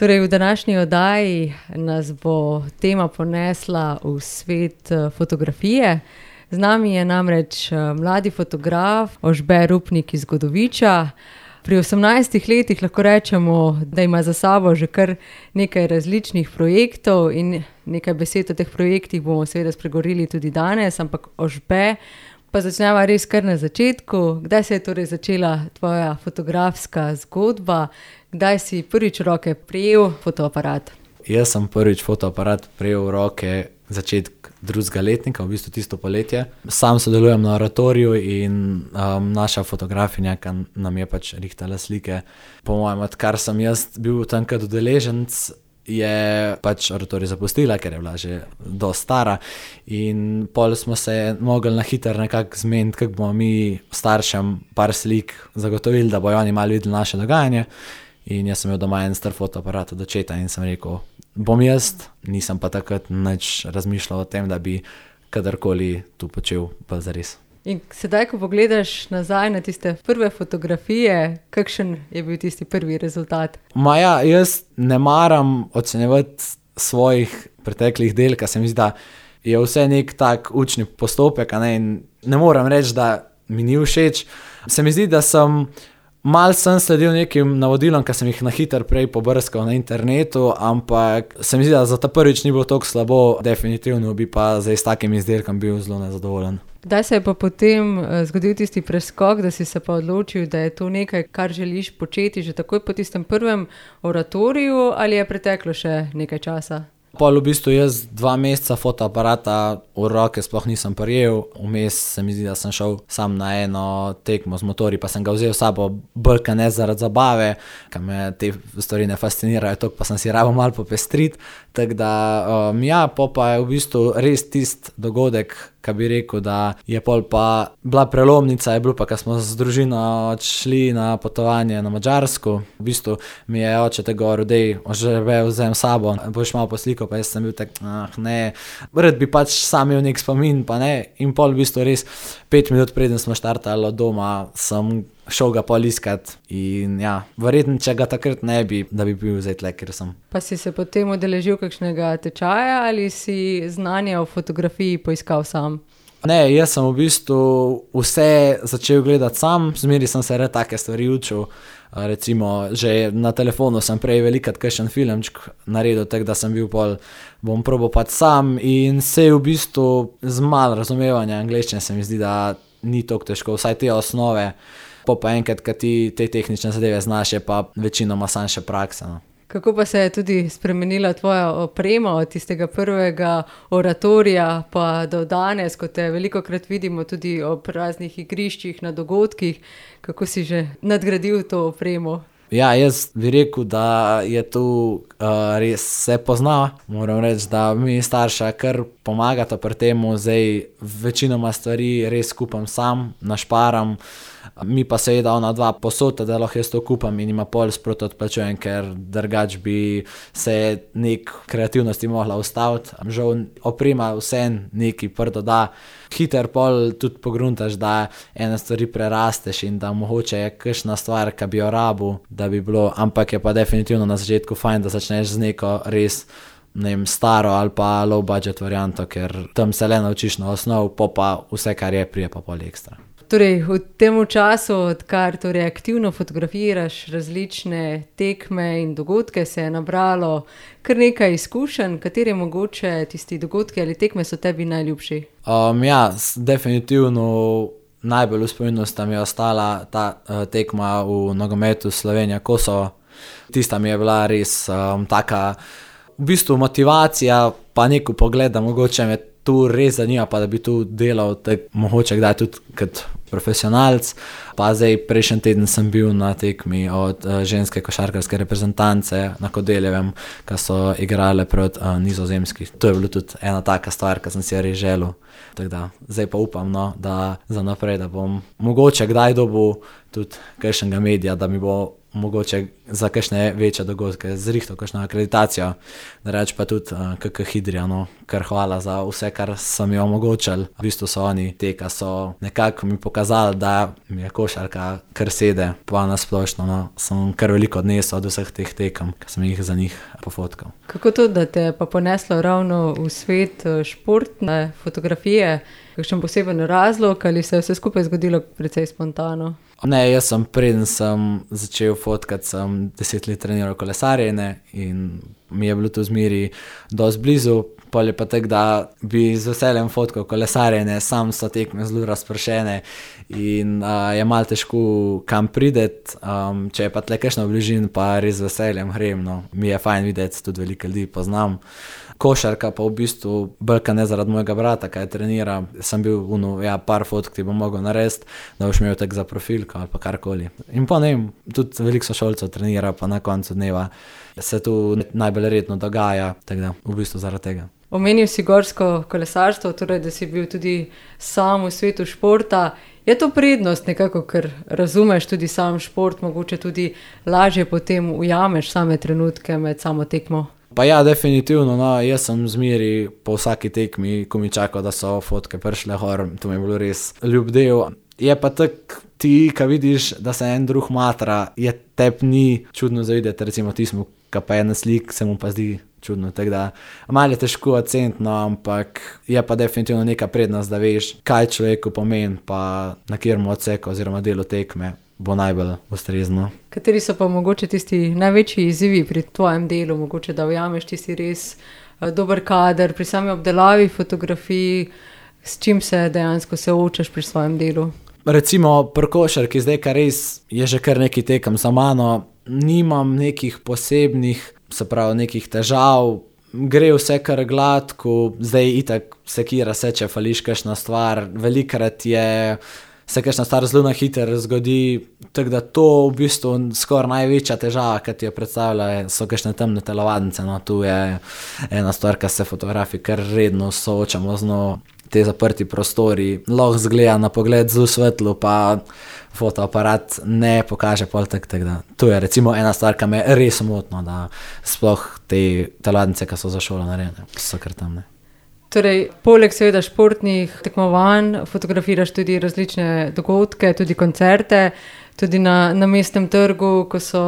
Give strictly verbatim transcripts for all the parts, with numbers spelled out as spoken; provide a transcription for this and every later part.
Torej, v današnji oddaji nas bo tema ponesla v svet fotografije. Z nami je namreč mladi fotograf Ožbe Rupnik iz Godoviča. Pri osemnajstih letih lahko rečemo, da ima za sabo že kar nekaj različnih projektov in nekaj besed o teh projektih bomo seveda spregovorili tudi danes, ampak Ožbe, pa začneva res kar na začetku. Kdaj se je torej začela tvoja fotografska zgodba? Kdaj si prvič v roke prijel fotoaparat? Jaz sem prvič fotoaparat prijel v roke začetek drugega letnika, v bistvu tisto poletje. Sam sodelujem na oratoriju in um, naša fotografinja, ki nam je pač rihtala slike. Po mojem, odkar sem jaz bil tankrat udeleženec, je pač oratorij zapustila, ker je bila že dosti stara. In pol smo se mogli na hitro nekako zmeniti, kako bomo mi staršem par slik zagotovili, da bojo oni malo videli naše dogajanje. In jaz sem imel doma en star fotoaparat od očeta in sem rekel, bom jaz, nisem pa takrat nič razmišljal o tem, da bi kadarkoli tu počel pa zares. In sedaj, ko pogledaš nazaj na tiste prve fotografije, kakšen je bil tisti prvi rezultat? Ma ja, jaz ne maram ocenjevati svojih preteklih del, ker se mi zdi, da je vse nek tak učni postopek, a ne, in ne moram reči, da mi ni všeč. Se mi zdi, da sem Mal sem sledil nekim navodilom, ki sem jih na hitro prej pobrskal na internetu, ampak se mi zdi, da za ta prvič ni bilo toliko slabo, definitivno bi pa zdaj s takim izdelkom bil zelo nezadovoljen. Kdaj se je pa potem zgodil tisti preskok, da si se pa odločil, da je to nekaj, kar želiš početi že takoj po tistem prvem oratoriju, ali je preteklo še nekaj časa? Pol v bistvu jaz dva meseca fotoaparata v roke sploh nisem prijel. Vmes se mi zdi, da sem šel sam na eno tekmo z motorji, pa sem ga vzel s sabo bolj ka ne zaradi zabave, ker me te stvari ne fascinirajo toliko, pa sem si rabo malo popestriti. Tako da, um, ja, po pa je v bistvu res tist dogodek, ka bi rekel, da je pol pa bila prelomnica, je bilo pa, ko smo z družino odšli na potovanje na Madžarsko. V bistvu mi je oče te govoril, dej, Ožbe vzem sabo, boš malo poslikal, pa jaz sem bil tak, ah ne, rad bi pač sam imel nek spomin, pa ne. In pol v bistvu res pet minut preden smo štartali od doma, sem šel ga pol iskat in ja, verjetno, če ga takrat ne bi, da bi bil zdaj tle, ker sem. Pa si se potem udeležil kakšnega tečaja ali si znanje o fotografiji poiskal sam? Ne, jaz sem v bistvu vse začel gledati sam, zmeri sem se red take stvari učil, recimo že na telefonu sem prej velikrat kakšen filmček naredil, tako da sem bil pol, bom probal pač sam in se v bistvu z malo razumevanja angleščine se mi zdi, da ni toliko težko, vsaj te osnove. Po pa enkrat, kad ti te tehnične zadeve znaš, je pa večinoma sam še praksa. No. Kako pa se je tudi spremenila tvoja oprema od tistega prvega oratorija pa do danes, ko te velikokrat vidimo tudi ob raznih igriščih, na dogodkih, kako si že nadgradil to opremo? Ja, jaz bi rekel, da je tu uh, res se pozna. Moram reči, da mi starša kar pomagata pri temu, zdaj večinoma stvari res kupam sam, našparam. Mi pa seveda ona dva posota, da lahko jaz to kupam in ima pol sproti odplačujem, ker drugač bi se nek kreativnosti mogla ustaviti. Žal oprema vse neki prdo da. Hiter pol tudi pogruntaš, da ene stvari prerasteš in da mogoče je kakšna stvar, ki bi jo rabil, da bi bilo, ampak je pa definitivno na začetku fajn, da začneš z neko res, ne vem, staro ali pa low budget varianto, ker tam se le naučiš na osnov, po pa vse, kar je, prije pa pol ekstra. Torej, v tem času, odkar torej aktivno fotografiraš različne tekme in dogodke, se je nabralo kar nekaj izkušenj. Kateri mogoče tisti dogodki ali tekme so tebi najljubši? Um, ja, definitivno najbolj v spominu sta mi ostala ta uh, tekma v nogometu Slovenija-Kosovo. Tista mi je bila res um, taka, v bistvu motivacija, pa neko pogled, da mogoče me tu res zanima, pa da bi tu delal, tak, mogoče kdaj tudi kot profesionalc. Pa zdaj prejšnji teden sem bil na tekmi od uh, ženske košarkarske reprezentance na Kodeljevem, ki so igrale proti uh, Nizozemski. To je bilo tudi ena taka stvar, ki sem si res želel. Tako da zdaj pa upam, no, da za naprej, da bom mogoče kdaj dobil tudi kakšnega medija, da mi bo mogoče za kakšne večje dogodke, zrihtal kakšno akreditacijo, da reč pa tudi uh, kakšno hidrijo, no, kar hvala za vse, kar so mi omogočili. V bistvu so oni teka, so nekako mi pokazali, da mi je košarka kar sede, pa nasplošno, no, sem kar veliko odnesel od vseh teh tekem, ki sem jih za njih pofotkal. Kako to, da te pa poneslo ravno v svet športne fotografije? Kakšen poseben razlog ali se je vse skupaj zgodilo precej spontano? Ne, jaz sem preden sem začel fotkati, sem deset let treniral kolesarjenje in mi je bilo to zmeri dosti blizu, pol je pa tako, da bi z veseljem fotkal kolesarjenje, sam so tekme zelo razpršene in uh, je malo težko kam prideti, um, če je pa tle kakšno bližin, pa res z veseljem grem, no. Mi je fajn videti, tudi veliko ljudi poznam. Košarka pa v bistvu bolj ne zaradi mojega brata, kaj trenira. Sem bil uno, ja, par fotk ti bom mogel narediti, da boš imel tak za profilko ali pa karkoli. In pa ne vem, tudi veliko sošolcev trenira, pa na koncu dneva se tu najbolj redno dogaja, tako da v bistvu zaradi tega. Omenil si gorsko kolesarstvo, torej da si bil tudi sam v svetu športa. Je to prednost nekako, ker razumeš tudi sam šport, mogoče tudi lažje potem ujameš same trenutke med samo tekmo? Pa ja, definitivno, no, jaz sem zmeri po vsaki tekmi, ko mi čakal, da so fotke prišle gor, to mi je bilo res ljub del. Je pa tako, ti, ko vidiš, da se en drug matra, je tep ni čudno zavideti, recimo tismu, ka pa je na slik, se mu pa zdi čudno, tako da malo je težko oceniti, no, ampak je pa definitivno neka prednost, da veš, kaj človeku pomeni, pa na kjerem odseku oziroma delu tekme bo najbolj ustrezno. Kateri so pa mogoče tisti največji izzivi pri tvojem delu, mogoče da ujameš tisti res dober kader pri sami obdelavi fotografij, s čim se dejansko se soočaš pri svojem delu? Recimo pri košarki, zdaj kar res je že kar nekaj tekem za mano, nimam nekih posebnih, se pravi nekih težav, gre vse kar gladko, zdaj itak sekira se, če fališ kakšna stvar, velikrat je se kakšna stvar zelo na hitro zgodi, tako da to v bistvu skoraj največja težava, ki ti jo predstavlja, so kakšne temne telovadnice, no, tu je ena stvar, ki se fotografi kar redno soočamo z njo, te zaprti prostori, lahko zgleda na pogled zelo svetlo, pa fotoaparat ne pokaže pol tak, tak da. To je recimo ena stvar, ki me res motno, da sploh te telovadnice, ki so za šolo narejene, so kar temne. Torej, poleg seveda športnih tekmovanj, fotografiraš tudi različne dogodke, tudi koncerte, tudi na, na mestnem trgu, ko so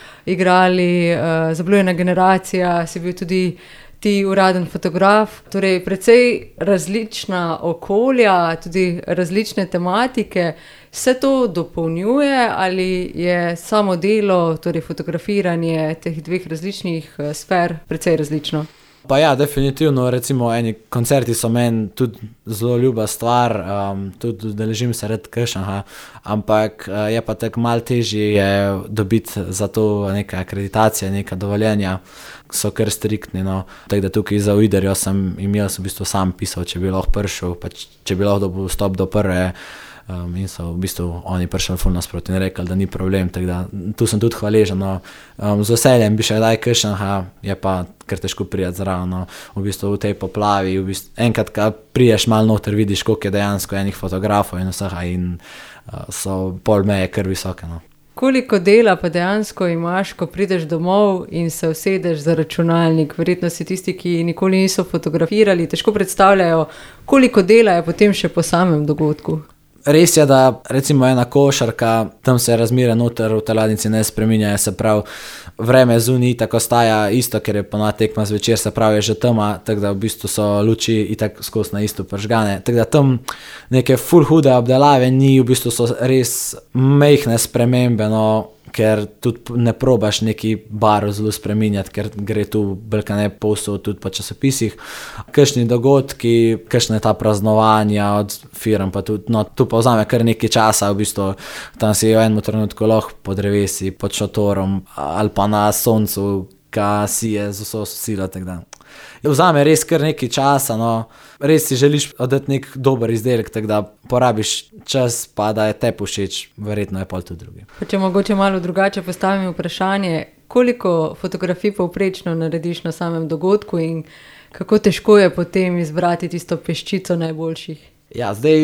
igrali uh, Zablujena generacija, si bil tudi ti uraden fotograf, torej precej različna okolja, tudi različne tematike, vse to dopolnjuje ali je samo delo, torej fotografiranje teh dveh različnih uh, sfer precej različno? Pa ja, definitivno, recimo eni koncerti so meni tudi zelo ljuba stvar, um, tudi udeležim se red kakšnega, ampak uh, je pa tako malo težje je dobiti za to neka akreditacija, neka dovoljenja, so kar striktni, no. Tako da tukaj za Uiderjo sem imel, sem v bistvu sam pisal, če bi lahko prišel, pa če bi lahko dobil vstop do prve, Um, in so v bistvu oni prišli ful nasproti in rekli, da ni problem, tako da tu sem tudi hvaležen, no. Um, z veseljem bi še daj kakšnega, je pa kar težko prijeti zraven, no. V bistvu v tej poplavi, v bistvu, enkrat, ko priješ malo noter, vidiš, koliko je dejansko enih fotografov in vsega in uh, so pol meje kar visoke, no. Koliko dela pa dejansko imaš, ko prideš domov in se usedeš za računalnik? Verjetno si tisti, ki nikoli niso fotografirali, težko predstavljajo, koliko dela je potem še po samem dogodku. Res je, da recimo ena košarka, tam se razmere noter v telovadnici ne spreminjajo, se pravi, vreme zunaj tako ostaja isto, ker je ponavadi tekma zvečer, se pravi, je že tema, tako da v bistvu so luči itak skozi na isto prižgane. Tako da tam neke ful hude obdelave ni, v bistvu so res majhne spremembe, no, ker tudi ne probaš neki barv zelo spreminjati, ker gre tu belka ne povsod tudi po časopisih. Kakšni dogodki, kakšne ta praznovanja od firm, pa tudi, no, tu pa vzame kar nekaj časa, v bistvu tam si v enem trenutku lahko pod drevesi, pod šotorom ali pa na soncu, ka si je z vso silo, tako da. Vzame res kar nekaj časa, no, res si želiš oddati nek dober izdelek, tako da porabiš čas, pa da je te všeč, verjetno je pol tudi drugi. Pa če mogoče malo drugače postavim vprašanje, koliko fotografij povprečno narediš na samem dogodku in kako težko je potem izbrati tisto peščico najboljših? Ja, zdaj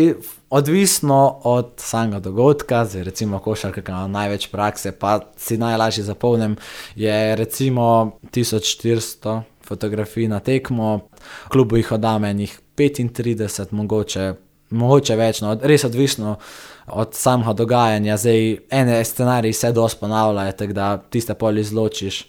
odvisno od samega dogodka, zdaj recimo košarka, ki ima največ prakse, pa si najlažje zapomnim, je recimo tisoč štiristo fotografij na tekmo, v klubu jih oddam enih petintrideset, mogoče, mogoče več, no, res odvisno od samega dogajanja. Zdaj, ene scenariji se dosti ponavljajo, tako da tiste pol izločiš.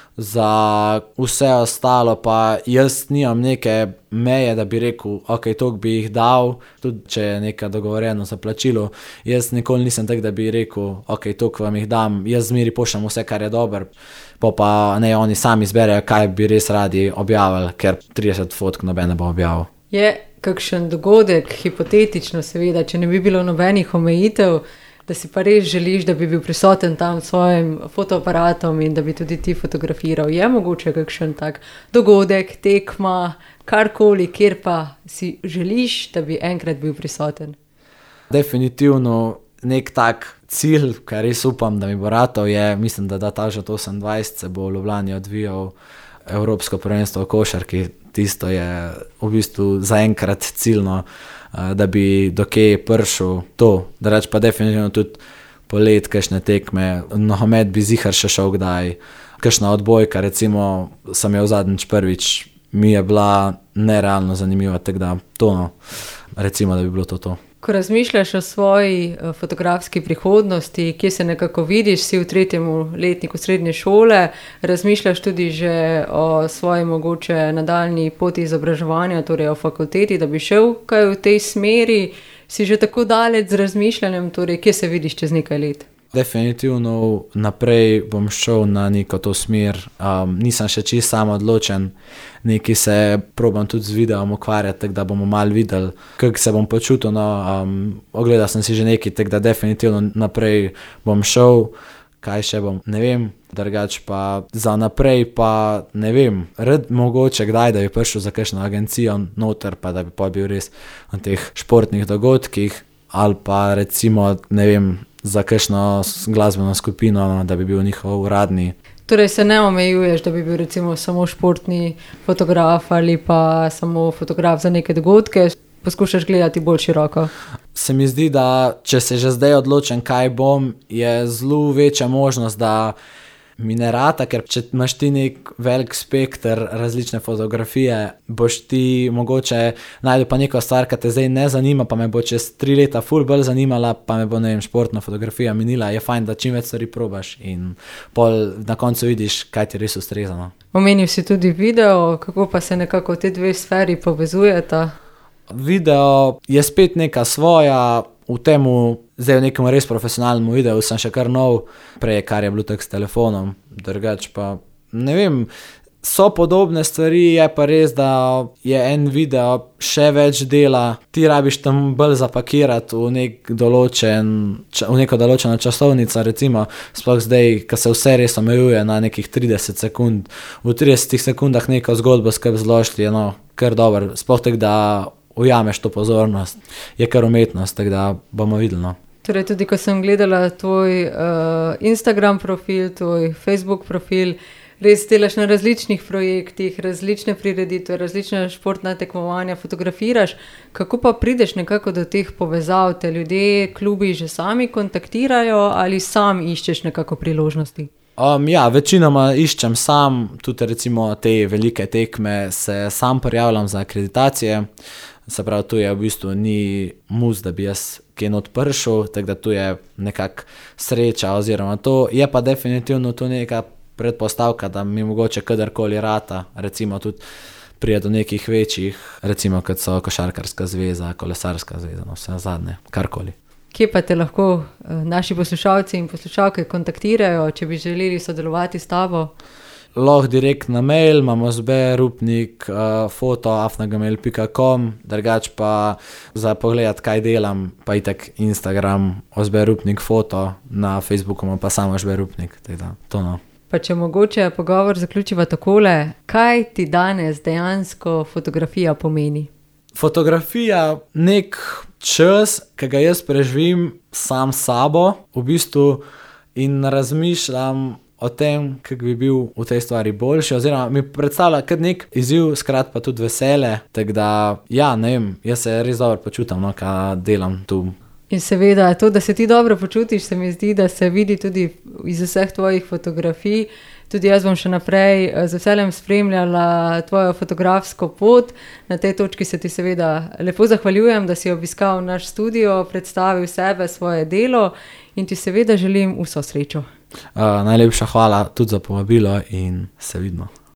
Za vse ostalo pa jaz nimam neke meje, da bi rekel, ok, toliko bi jih dal, tudi če je neka dogovorjeno za plačilo. Jaz nikoli nisem tak, da bi rekel, ok, toliko vam jih dam, jaz zmeri pošljam vse, kar je dober, pa pa ne, oni sami izberejo, kaj bi res radi objavili, ker trideset fotk noben ne bo objavil. Je kakšen dogodek, hipotetično seveda, če ne bi bilo nobenih omejitev, da si pa res želiš, da bi bil prisoten tam s svojim fotoaparatom in da bi tudi ti fotografiral. Je mogoče kakšen tak dogodek, tekma, karkoli, kjer pa si želiš, da bi enkrat bil prisoten? Definitivno nek tak cilj, kar res upam, da mi bo ratal, je, mislim, da da ta že osemindvajset se bo v Ljubljani odvijal Evropsko prvenstvo v košarki. Tisto je v bistvu zaenkrat ciljno, da bi do kje prišel to, da reč pa definitivno tudi polet, kakšne tekme, nogomet bi zihar še šel kdaj, kakšna odbojka, recimo sem jo zadnjič prvič, mi je bila nerealno zanimiva, tako da to, no, recimo, da bi bilo to to. Ko razmišljaš o svoji fotografski prihodnosti, kje se nekako vidiš, si v tretjem letniku srednje šole, razmišljaš tudi že o svoji mogoče nadaljnji poti izobraževanja, torej o fakulteti, da bi šel kaj v tej smeri, si že tako daleč z razmišljanjem, torej kje se vidiš čez nekaj let? Definitivno naprej bom šel na neko to smer, um, nisem še čisto sam odločen, nekaj se probam tudi z videom ukvarjati, tako da bomo malo videli, kako se bom počutil, no, um, ogledal sem si že nekaj, tako da definitivno naprej bom šel, kaj še bom, ne vem, drugače pa za naprej pa ne vem, rad mogoče kdaj, da bi prišel za kakšno agencijo noter, pa da bi pa bil res na teh športnih dogodkih, ali pa recimo, ne vem, za kakšno glasbeno skupino, no, da bi bil njihov uradni. Torej se ne omejuješ, da bi bil recimo samo športni fotograf ali pa samo fotograf za neke dogodke, poskušaš gledati bolj široko? Se mi zdi, da če se že zdaj odločim, kaj bom, je zelo večja možnost, da mi ne rata, ker če imaš ti nek velik spekter različne fotografije, boš ti mogoče najdu pa neko stvar, ki te zdaj ne zanima, pa me bo čez tri leta ful bolj zanimala, pa me bo, ne vem, športna fotografija minila. Je fajn, da čim več stvari probaš in pol na koncu vidiš, kaj ti res ustreza, no. Omenil si tudi video, kako pa se nekako te dve sferi povezujeta? Video je spet neka svoja, v temu, zdaj v nekem res profesionalnem videu sem še kar nov, prej kar je bilo tako s telefonom, drugač pa, ne vem, so podobne stvari, je pa res, da je en video še več dela, ti rabiš tam bolj zapakirati v nek določen, v neko določeno časovnico, recimo, sploh zdaj, ko se vse res omejuje na nekih trideset sekund, v tridesetih sekundah neko zgodbo skrb zložiti, je no, kar dobro, sploh tako, da ujameš to pozornost, je kar umetnost, tako da bomo videli, no. Torej tudi, ko sem gledala tvoj uh, Instagram profil, tvoj Facebook profil, res delaš na različnih projektih, različne prireditve, različne športna tekmovanja, fotografiraš, kako pa prideš nekako do teh povezav, te ljudje, klubi že sami kontaktirajo ali sam iščeš nekako priložnosti? Um, ja, večinoma iščem sam, tudi recimo te velike tekme se sam prijavljam za akreditacije, se pravi, tu je v bistvu ni mus, da bi jaz kaj not prišel, tako da tu je nekak sreča oziroma to, je pa definitivno tu neka predpostavka, da mi mogoče kadarkoli rata, recimo tudi prije do nekih večjih, recimo kot so Košarkarska zveza, Kolesarska zveza, no vse zadnje, karkoli. Kje pa te lahko naši poslušalci in poslušalke kontaktirajo, če bi želeli sodelovati s tabo? Lahko direkt na mail, imamo zbe rupnik uh, foto afna gmail pika com, drugač pa za pogledati, kaj delam, pa itak Instagram ozbe rupnik foto, na Facebooku pa samo ozbe rupnik, tako to no. Pa če mogoče pogovor zaključiva takole, kaj ti danes dejansko fotografija pomeni? Fotografija nek čas, ki ga jaz preživim sam s sabo, v bistvu in razmišljam o tem, kako bi bil v tej stvari boljši, oziroma mi predstavlja kot nek izziv, skrat pa tudi vesele, tako da, ja, ne vem, jaz se res dobro počutam, no, kaj delam tu. In seveda, to, da se ti dobro počutiš, se mi zdi, da se vidi tudi iz vseh tvojih fotografij. Tudi jaz bom še naprej z veseljem spremljala tvojo fotografsko pot. Na tej točki se ti seveda lepo zahvaljujem, da si obiskal naš studio, predstavil sebe, svoje delo in ti seveda želim vso srečo. Uh, najlepša hvala tudi za povabilo in se vidimo.